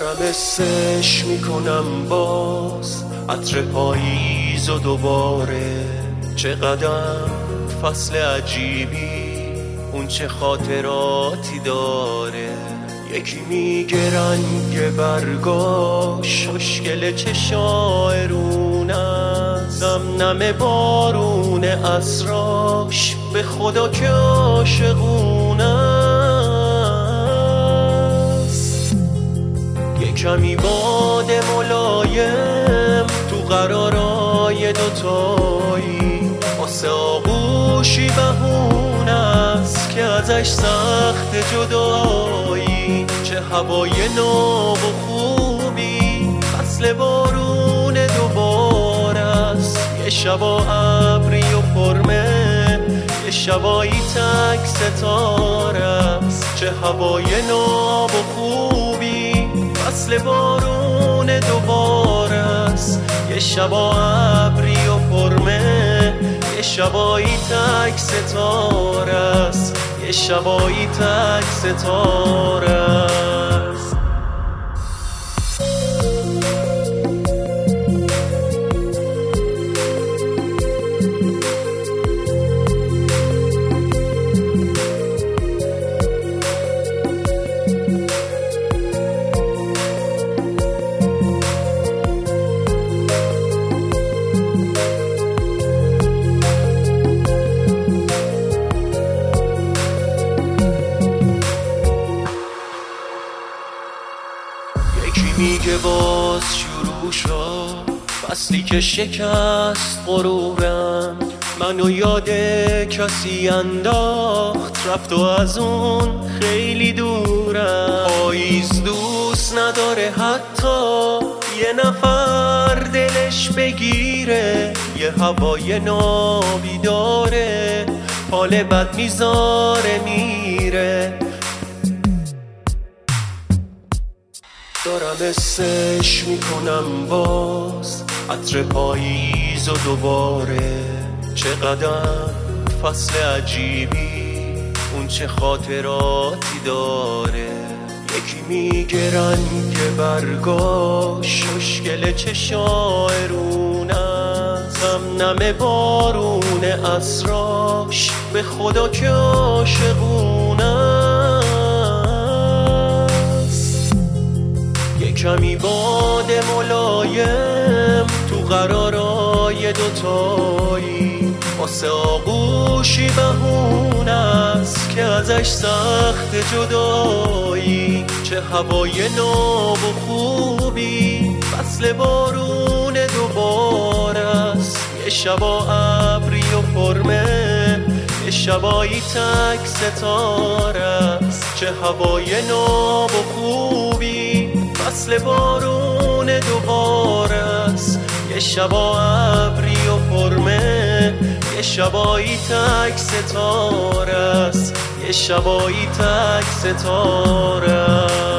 دارم حسش میکنم باز عطر پاییز و دوباره چقدر فصل عجیبی اون چه خاطراتی داره. یکی میگه رنگ برگاش خوشگل چشای است، نم نم بارون اسراش به خدا که عاشقونه است. یه کمی باد ملایم تو قرارای دوتایی واسه آغوشی بهونه است که ازش سخت جدایی. چه هوای ناب و خوبی فصل بارون دوباره است. یه شبا ابری و پرمه یه شبایی تک ستاره است. چه هوای ناب و خوبی فصل بارون دوباره است. یه شبا ابری و پرمه یه شبایی تک ستاره است. یه شبایی تک ستاره است. یکی میگه باز شروع شد فصلی که شکست غرورم، منو یاد کسی انداخت رفت و از اون خیلی دورم. پاییز دوست نداره حتی یه نفر دلش بگیره، یه هوای نابی داره حال بد میذاره میره. دارم حسش میکنم باز عطر پاییز و دوباره چقدر فصل عجیبی اون چه خاطراتی داره. یکی میگه رنگ برگاش خوشگل چشای است، نم نم بارون اسراش به خدا که عاشقونه. کمی باد ملایم تو قرارای دوتایی واسه آغوشی بهونه است که ازش سخت جدایی. چه هوای ناب و خوبی فصل بارون دوباره است. یه شبا ابری و پرمه یه شبایی تک ستاره است. چه هوای ناب و خوبی فصل بارون دوباره است. یه شبا ابری و پرمه یه شبایی تک ستاره است. یه شبایی تک ستاره است.